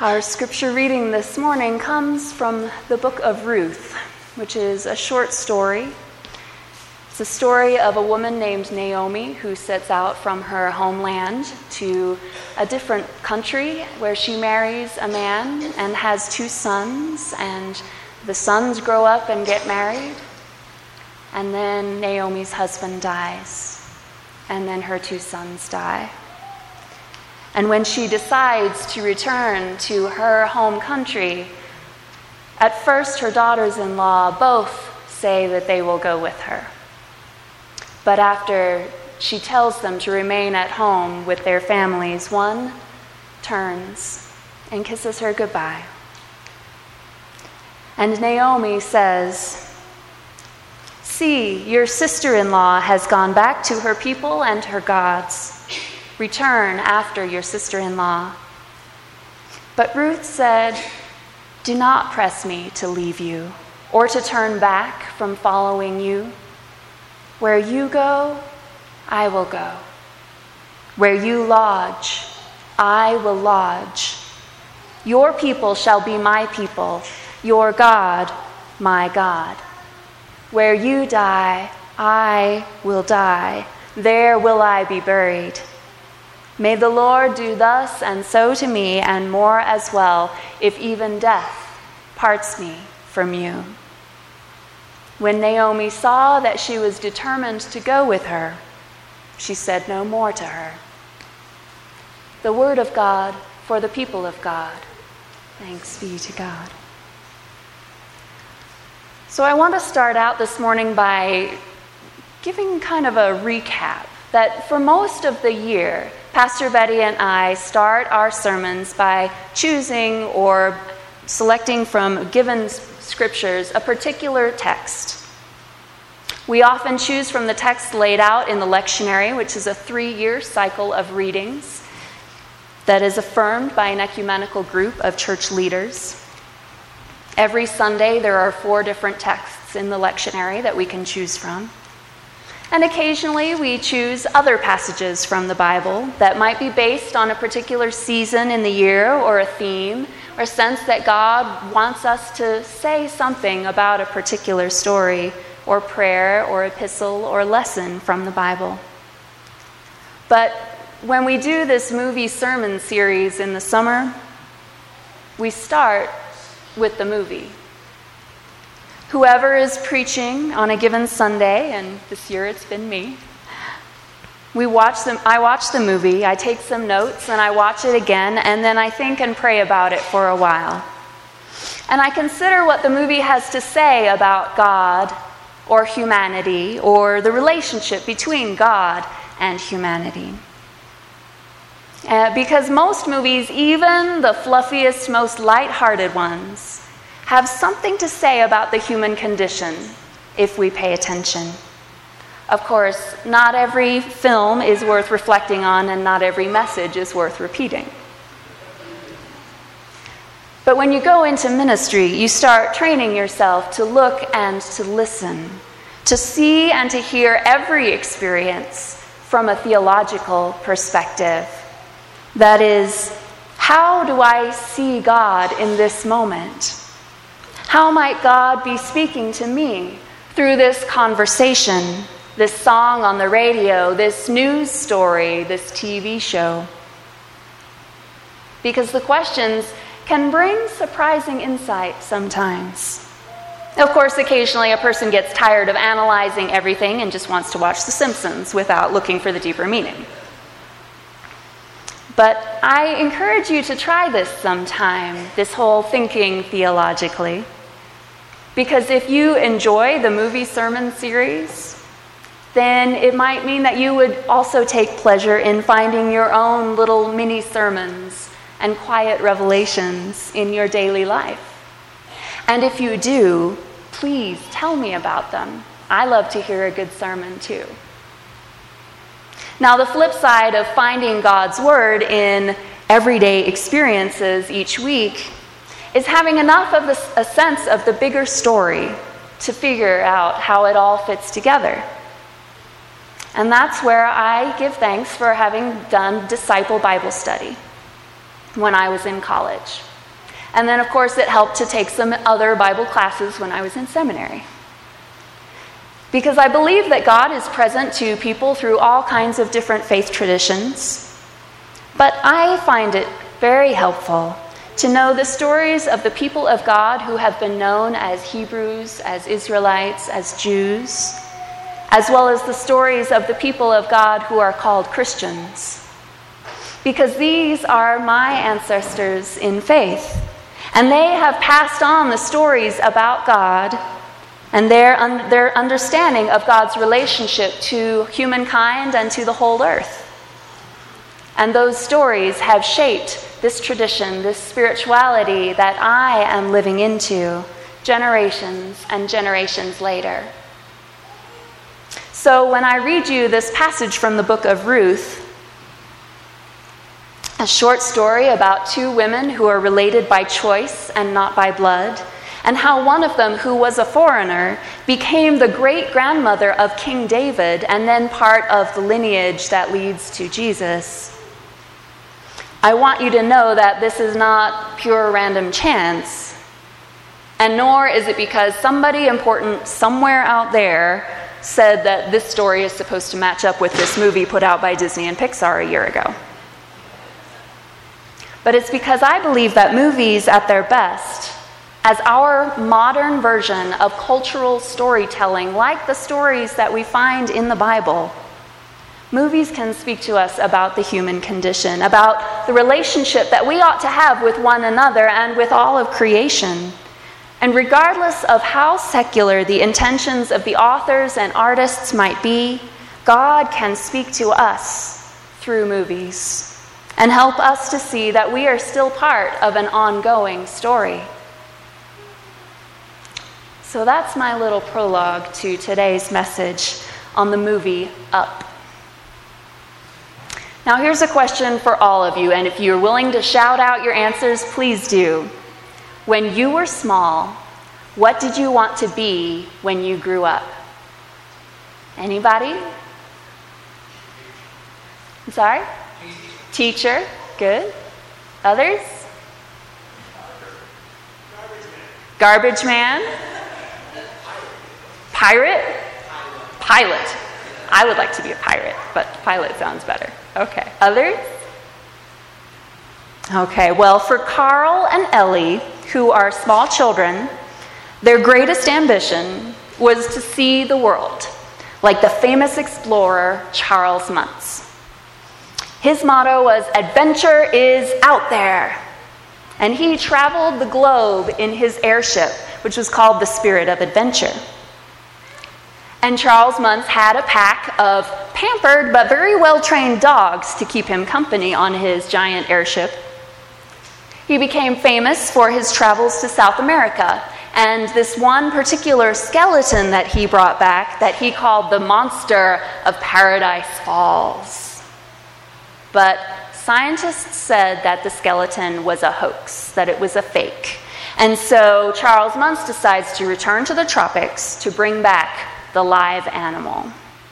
Our scripture reading this morning comes from the book of Ruth, which is a short story. It's a story of a woman named Naomi who sets out from her homeland to a different country where she marries a man and has two sons, and the sons grow up and get married. And then Naomi's husband dies, and then her two sons die. And when she decides to return to her home country, at first her daughters-in-law both say that they will go with her. But after she tells them to remain at home with their families, one turns and kisses her goodbye. And Naomi says, "See, your sister-in-law has gone back to her people and her gods. Return after your sister-in-law." But Ruth said, "Do not press me to leave you or to turn back from following you. Where you go, I will go. Where you lodge, I will lodge. Your people shall be my people, your God, my God. Where you die, I will die. There will I be buried. May the Lord do thus and so to me, and more as well, if even death parts me from you." When Naomi saw that she was determined to go with her, she said no more to her. The word of God for the people of God. Thanks be to God. So I want to start out this morning by giving kind of a recap that for most of the year, Pastor Betty and I start our sermons by choosing or selecting from given scriptures a particular text. We often choose from the text laid out in the lectionary, which is a 3-year cycle of readings that is affirmed by an ecumenical group of church leaders. Every Sunday, there are 4 different texts in the lectionary that we can choose from. And occasionally we choose other passages from the Bible that might be based on a particular season in the year or a theme or sense that God wants us to say something about a particular story or prayer or epistle or lesson from the Bible. But when we do this movie sermon series in the summer, we start with the movie. Whoever is preaching on a given Sunday, and this year it's been me, I watch the movie, I take some notes, and I watch it again, and then I think and pray about it for a while. And I consider what the movie has to say about God or humanity or the relationship between God and humanity. Because most movies, even the fluffiest, most lighthearted ones, have something to say about the human condition if we pay attention. Of course, not every film is worth reflecting on, and not every message is worth repeating. But when you go into ministry, you start training yourself to look and to listen, to see and to hear every experience from a theological perspective. That is, how do I see God in this moment? How might God be speaking to me through this conversation, this song on the radio, this news story, this TV show? Because the questions can bring surprising insight sometimes. Of course, occasionally a person gets tired of analyzing everything and just wants to watch The Simpsons without looking for the deeper meaning. But I encourage you to try this sometime, this whole thinking theologically. Because if you enjoy the movie sermon series, then it might mean that you would also take pleasure in finding your own little mini sermons and quiet revelations in your daily life. And if you do, please tell me about them. I love to hear a good sermon too. Now, the flip side of finding God's word in everyday experiences each week is having enough of a sense of the bigger story to figure out how it all fits together. And that's where I give thanks for having done disciple Bible study when I was in college. And then, of course, it helped to take some other Bible classes when I was in seminary. Because I believe that God is present to people through all kinds of different faith traditions. But I find it very helpful to know the stories of the people of God who have been known as Hebrews, as Israelites, as Jews, as well as the stories of the people of God who are called Christians. Because these are my ancestors in faith, and they have passed on the stories about God and their understanding of God's relationship to humankind and to the whole earth. And those stories have shaped this tradition, this spirituality that I am living into generations and generations later. So when I read you this passage from the book of Ruth, a short story about two women who are related by choice and not by blood, and how one of them, who was a foreigner, became the great-grandmother of King David and then part of the lineage that leads to Jesus. I want you to know that this is not pure random chance, and nor is it because somebody important somewhere out there said that this story is supposed to match up with this movie put out by Disney and Pixar a year ago. But it's because I believe that movies at their best, as our modern version of cultural storytelling, like the stories that we find in the Bible, movies can speak to us about the human condition, about the relationship that we ought to have with one another and with all of creation. And regardless of how secular the intentions of the authors and artists might be, God can speak to us through movies and help us to see that we are still part of an ongoing story. So that's my little prologue to today's message on the movie Up. Now here's a question for all of you, and if you're willing to shout out your answers, please do. When you were small, what did you want to be when you grew up? Anybody? I'm sorry? Teacher. Good. Others? Garbage man. Pirate? Pilot. I would like to be a pirate, but pilot sounds better. Okay. Others? Okay, well, for Carl and Ellie, who are small children, their greatest ambition was to see the world, like the famous explorer Charles Muntz. His motto was, "Adventure is out there." And he traveled the globe in his airship, which was called the Spirit of Adventure. And Charles Muntz had a pack of pampered but very well-trained dogs to keep him company on his giant airship. He became famous for his travels to South America, and this one particular skeleton that he brought back that he called the Monster of Paradise Falls. But scientists said that the skeleton was a hoax, that it was a fake. And so Charles Muntz decides to return to the tropics to bring back the live animal.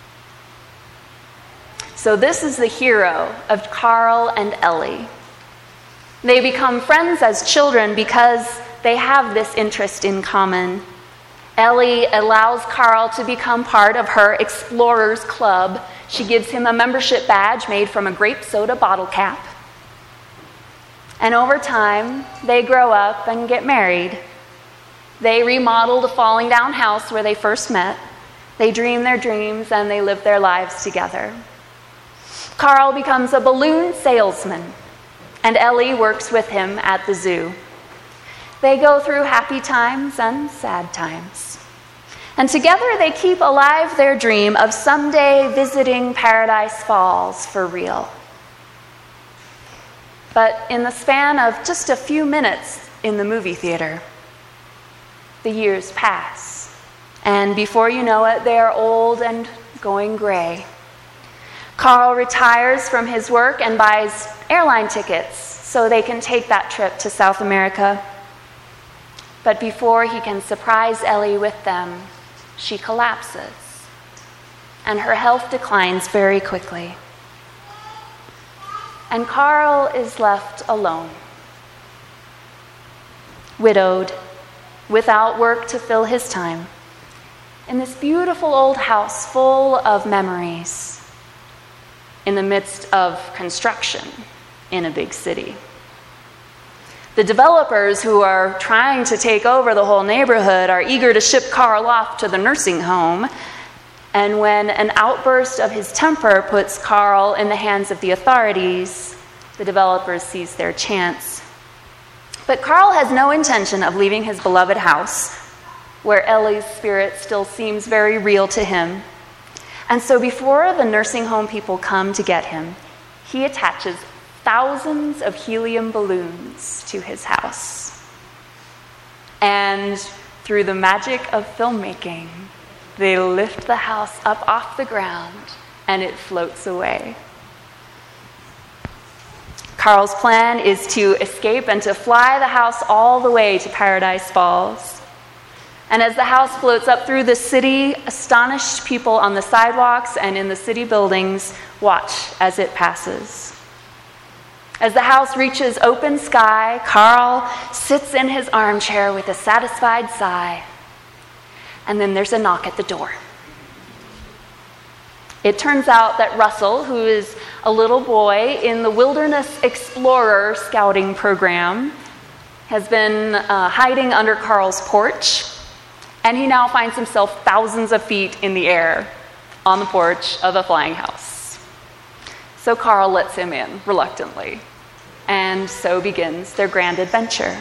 So this is the hero of Carl and Ellie. They become friends as children because they have this interest in common. Ellie allows Carl to become part of her Explorers Club. She gives him a membership badge made from a grape soda bottle cap. And over time, they grow up and get married. They remodel the falling down house where they first met. They dream their dreams and they live their lives together. Carl becomes a balloon salesman, and Ellie works with him at the zoo. They go through happy times and sad times. And together they keep alive their dream of someday visiting Paradise Falls for real. But in the span of just a few minutes in the movie theater, the years pass. And before you know it, they are old and going gray. Carl retires from his work and buys airline tickets so they can take that trip to South America. But before he can surprise Ellie with them, she collapses, and her health declines very quickly. And Carl is left alone. widowed, without work to fill his time, in this beautiful old house full of memories, in the midst of construction in a big city. The developers who are trying to take over the whole neighborhood are eager to ship Carl off to the nursing home, and when an outburst of his temper puts Carl in the hands of the authorities, the developers seize their chance. But Carl has no intention of leaving his beloved house, where Ellie's spirit still seems very real to him. And so before the nursing home people come to get him, he attaches thousands of helium balloons to his house. And through the magic of filmmaking, they lift the house up off the ground and it floats away. Carl's plan is to escape and to fly the house all the way to Paradise Falls. And as the house floats up through the city, astonished people on the sidewalks and in the city buildings watch as it passes. As the house reaches open sky, Carl sits in his armchair with a satisfied sigh. And then there's a knock at the door. It turns out that Russell, who is a little boy in the Wilderness Explorer scouting program, has been hiding under Carl's porch, and he now finds himself thousands of feet in the air on the porch of the flying house. So Carl lets him in, reluctantly, and so begins their grand adventure.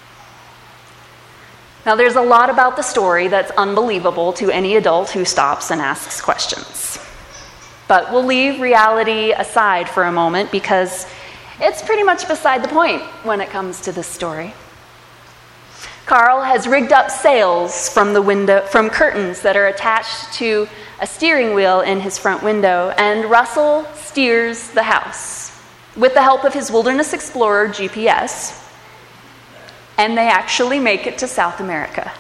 Now, there's a lot about the story that's unbelievable to any adult who stops and asks questions. But we'll leave reality aside for a moment because it's pretty much beside the point when it comes to this story. Carl has rigged up sails from curtains that are attached to a steering wheel in his front window, and Russell steers the house with the help of his Wilderness Explorer GPS. And they actually make it to South America.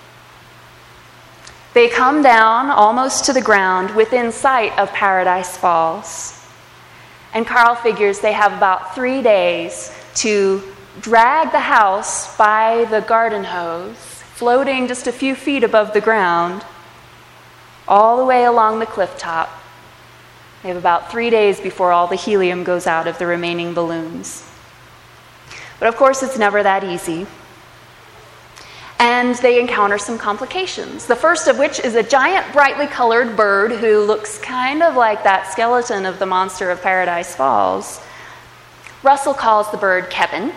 They come down almost to the ground within sight of Paradise Falls. And Carl figures they have about 3 days to drag the house by the garden hose, floating just a few feet above the ground, all the way along the cliff top. They have about 3 days before all the helium goes out of the remaining balloons. But of course, it's never that easy. And they encounter some complications. The first of which is a giant, brightly colored bird who looks kind of like that skeleton of the monster of Paradise Falls. Russell calls the bird Kevin.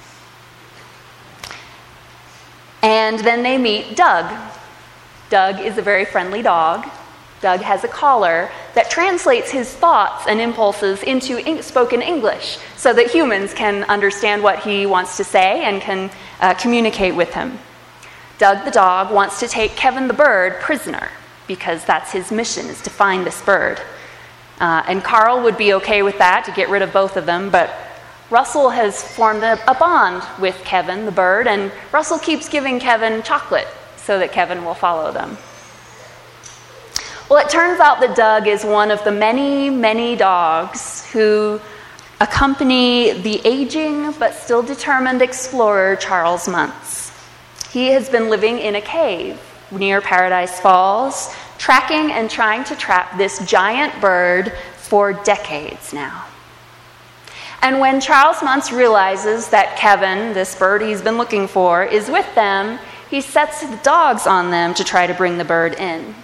And then they meet Doug. Doug is a very friendly dog. Doug has a collar that translates his thoughts and impulses into spoken English so that humans can understand what he wants to say and can communicate with him. Doug the dog wants to take Kevin the bird prisoner because that's his mission, is to find this bird. And Carl would be okay with that, to get rid of both of them, but Russell has formed a bond with Kevin the bird, and Russell keeps giving Kevin chocolate so that Kevin will follow them. Well, it turns out that Doug is one of the many, many dogs who accompany the aging but still determined explorer Charles Muntz. He has been living in a cave near Paradise Falls, tracking and trying to trap this giant bird for decades now. And when Charles Muntz realizes that Kevin, this bird he's been looking for, is with them, he sets the dogs on them to try to bring the bird in.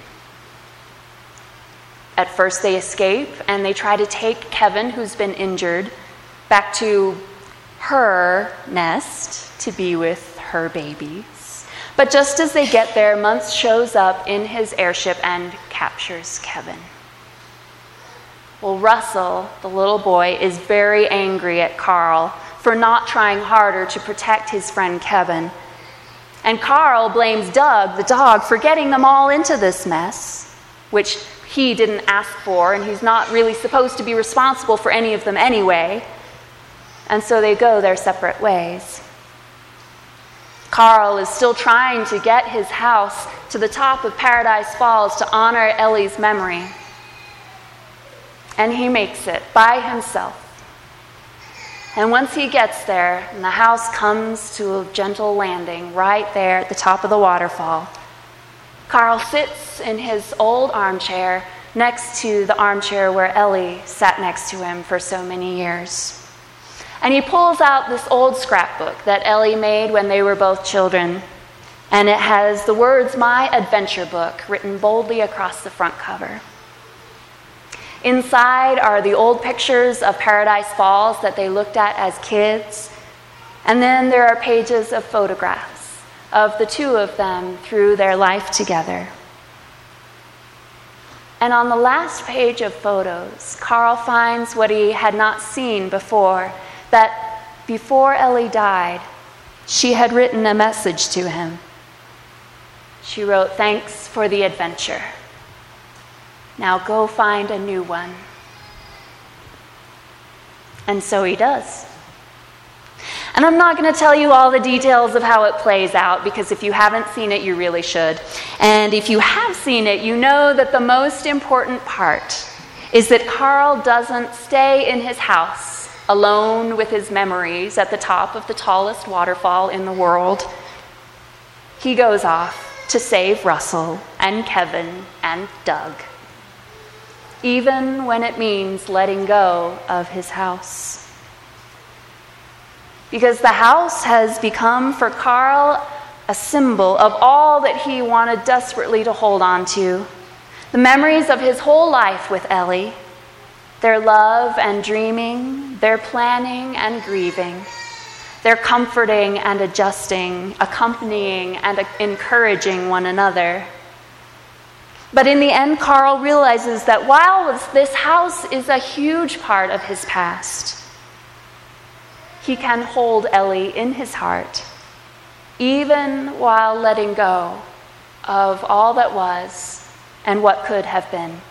At first they escape, and they try to take Kevin, who's been injured, back to her nest to be with her babies. But just as they get there, Muntz shows up in his airship and captures Kevin. Well, Russell, the little boy, is very angry at Carl for not trying harder to protect his friend Kevin. And Carl blames Doug, the dog, for getting them all into this mess, which he didn't ask for, and he's not really supposed to be responsible for any of them anyway. And so they go their separate ways. Carl is still trying to get his house to the top of Paradise Falls to honor Ellie's memory. And he makes it by himself. And once he gets there, and the house comes to a gentle landing right there at the top of the waterfall, Carl sits in his old armchair next to the armchair where Ellie sat next to him for so many years. And he pulls out this old scrapbook that Ellie made when they were both children. And it has the words, "My Adventure Book," written boldly across the front cover. Inside are the old pictures of Paradise Falls that they looked at as kids. And then there are pages of photographs of the two of them through their life together. And on the last page of photos, Carl finds what he had not seen before, that before Ellie died, she had written a message to him. She wrote, "Thanks for the adventure. Now go find a new one." And so he does. And I'm not going to tell you all the details of how it plays out, because if you haven't seen it, you really should. And if you have seen it, you know that the most important part is that Carl doesn't stay in his house alone with his memories at the top of the tallest waterfall in the world. He goes off to save Russell and Kevin and Doug, even when it means letting go of his house. Because the house has become for Carl a symbol of all that he wanted desperately to hold on to. The memories of his whole life with Ellie, their love and dreaming, their planning and grieving, their comforting and adjusting, accompanying and encouraging one another. But in the end, Carl realizes that while this house is a huge part of his past, he can hold Ellie in his heart, even while letting go of all that was and what could have been.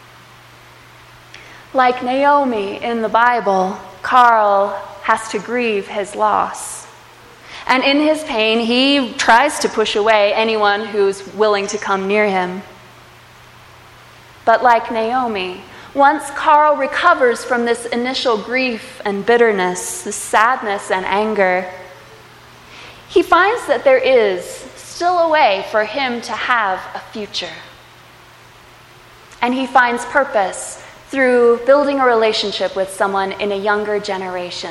Like Naomi in the Bible, Carl has to grieve his loss. And in his pain, he tries to push away anyone who's willing to come near him. But like Naomi, once Carl recovers from this initial grief and bitterness, this sadness and anger, he finds that there is still a way for him to have a future. And he finds purpose through building a relationship with someone in a younger generation,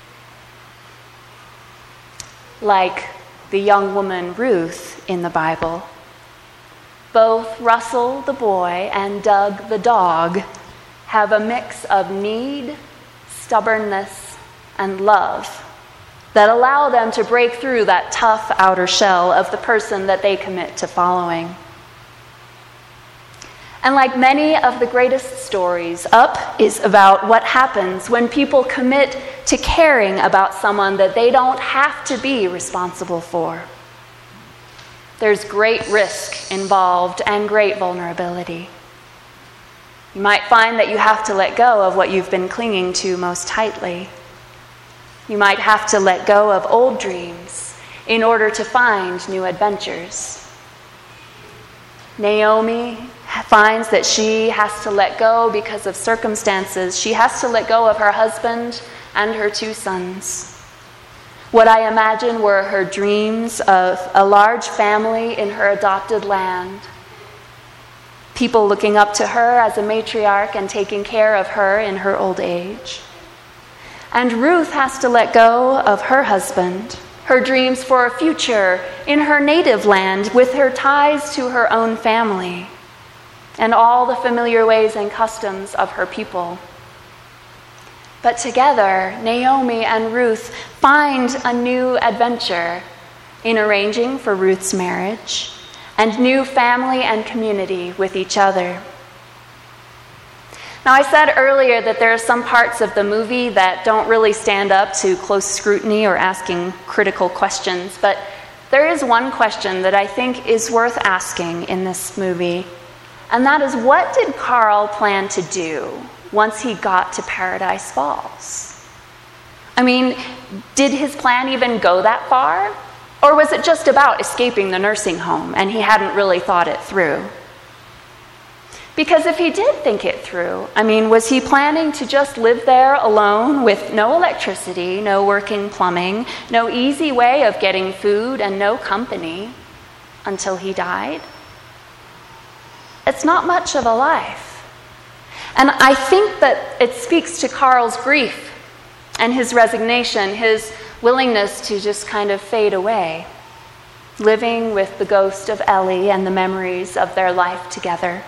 like the young woman Ruth in the Bible. Both Russell the boy and Doug the dog have a mix of need, stubbornness, and love that allow them to break through that tough outer shell of the person that they commit to following. And like many of the greatest stories, Up is about what happens when people commit to caring about someone that they don't have to be responsible for. There's great risk involved and great vulnerability. You might find that you have to let go of what you've been clinging to most tightly. You might have to let go of old dreams in order to find new adventures. Naomi finds that she has to let go because of circumstances. She has to let go of her husband and her 2 sons. What I imagine were her dreams of a large family in her adopted land, people looking up to her as a matriarch and taking care of her in her old age. And Ruth has to let go of her husband, her dreams for a future in her native land with her ties to her own family, and all the familiar ways and customs of her people. But together, Naomi and Ruth find a new adventure in arranging for Ruth's marriage and new family and community with each other. Now, I said earlier that there are some parts of the movie that don't really stand up to close scrutiny or asking critical questions, but there is one question that I think is worth asking in this movie, and that is, what did Carl plan to do once he got to Paradise Falls? I mean, did his plan even go that far? Or was it just about escaping the nursing home and he hadn't really thought it through? Because if he did think it through, was he planning to just live there alone with no electricity, no working plumbing, no easy way of getting food, and no company until he died? It's not much of a life. And I think that it speaks to Carl's grief and his resignation, his willingness to just kind of fade away, living with the ghost of Ellie and the memories of their life together.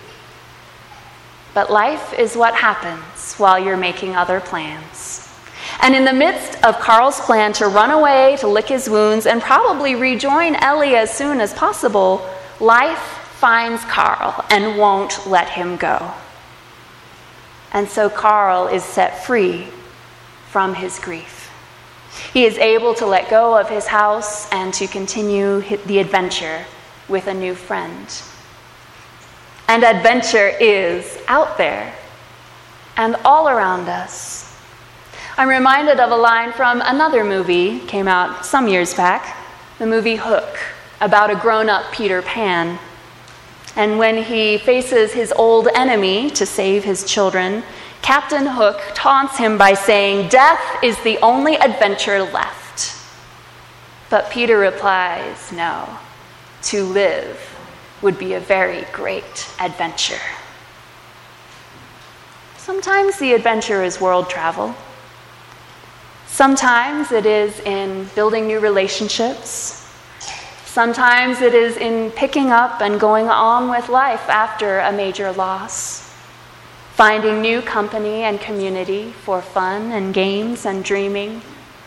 But life is what happens while you're making other plans. And in the midst of Carl's plan to run away, to lick his wounds, and probably rejoin Ellie as soon as possible, life finds Carl and won't let him go. And so Carl is set free from his grief. He is able to let go of his house and to continue the adventure with a new friend. And adventure is out there and all around us. I'm reminded of a line from another movie, came out some years back, the movie Hook, about a grown-up Peter Pan. And when he faces his old enemy to save his children, Captain Hook taunts him by saying, "Death is the only adventure left." But Peter replies, "No, to live would be a very great adventure." Sometimes the adventure is world travel. Sometimes it is in building new relationships. Sometimes it is in picking up and going on with life after a major loss, finding new company and community for fun and games and dreaming.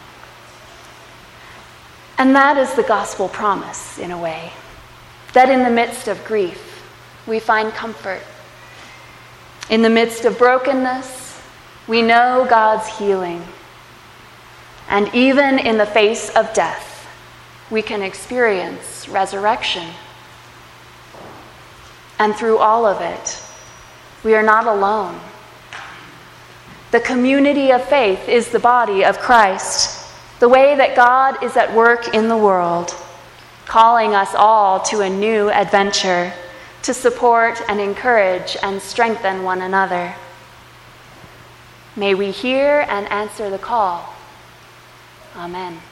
And that is the gospel promise, in a way, that in the midst of grief, we find comfort. In the midst of brokenness, we know God's healing. And even in the face of death, we can experience resurrection. And through all of it, we are not alone. The community of faith is the body of Christ, the way that God is at work in the world, calling us all to a new adventure, to support and encourage and strengthen one another. May we hear and answer the call. Amen.